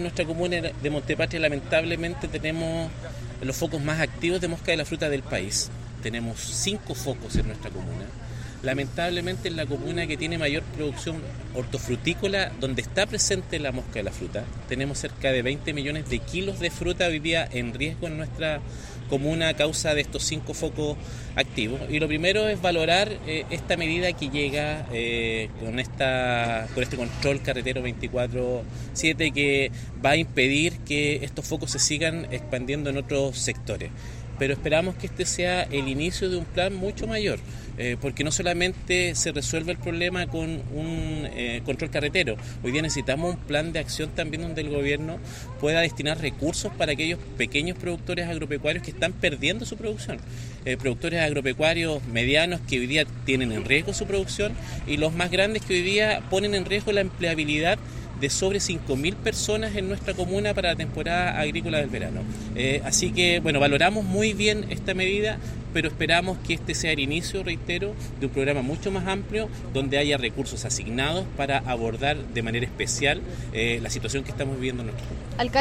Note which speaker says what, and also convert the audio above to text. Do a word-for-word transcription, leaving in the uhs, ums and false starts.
Speaker 1: nuestra comuna de Montepatria lamentablemente tenemos los focos más activos de mosca de la fruta del país. Tenemos cinco focos en nuestra comuna. Lamentablemente es la comuna que tiene mayor producción hortofrutícola donde está presente la mosca de la fruta. Tenemos cerca de veinte millones de kilos de fruta hoy día en riesgo en nuestra comuna a causa de estos cinco focos activos. Y lo primero es valorar eh, esta medida que llega eh, con, esta, con este control carretero veinticuatro siete que va a impedir que estos focos se sigan expandiendo en otros sectores. Pero esperamos que este sea el inicio de un plan mucho mayor, eh, porque no solamente se resuelve el problema con un eh, control carretero, hoy día necesitamos un plan de acción también donde el gobierno pueda destinar recursos para aquellos pequeños productores agropecuarios que están perdiendo su producción, eh, productores agropecuarios medianos que hoy día tienen en riesgo su producción y los más grandes que hoy día ponen en riesgo la empleabilidad de sobre cinco mil personas en nuestra comuna para la temporada agrícola del verano. Eh, así que, bueno, valoramos muy bien esta medida, pero esperamos que este sea el inicio, reitero, de un programa mucho más amplio, donde haya recursos asignados para abordar de manera especial eh, la situación que estamos viviendo en nuestra comuna.